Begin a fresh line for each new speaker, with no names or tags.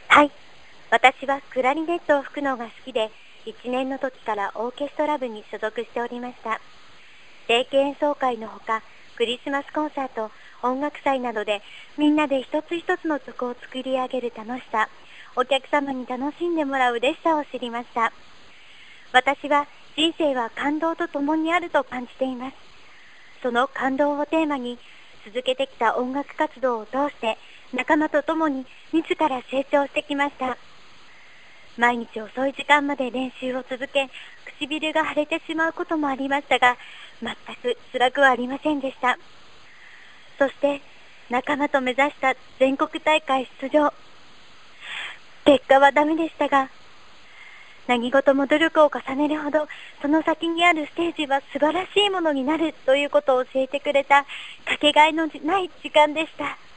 はい。私はクラリネットを吹くのが好きで、1年の時からオーケストラ部に所属しておりました。定期演奏会のほか、クリスマスコンサート、音楽祭などでみんなで一つ一つの曲を作り上げる楽しさ、お客様に楽しんでもらう嬉しさを知りました。私は人生は感動とともにあると感じています。その感動をテーマに続けてきた音楽活動を通して仲間と共に自ら成長してきました。毎日遅い時間まで練習を続け、唇が腫れてしまうこともありましたが、全く辛くはありませんでした。そして仲間と目指した全国大会出場。結果はダメでしたが、何事も努力を重ねるほど、その先にあるステージは素晴らしいものになるということを教えてくれたかけがえのない時間でした。